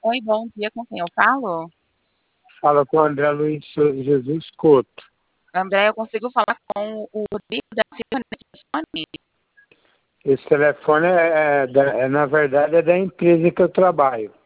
Oi, bom dia, com quem eu falo? Fala com o André Luiz Souza Jesus Couto. André, eu consigo falar com o Rodrigo da Silva nesse telefone? Esse telefone na verdade, é da empresa que eu trabalho.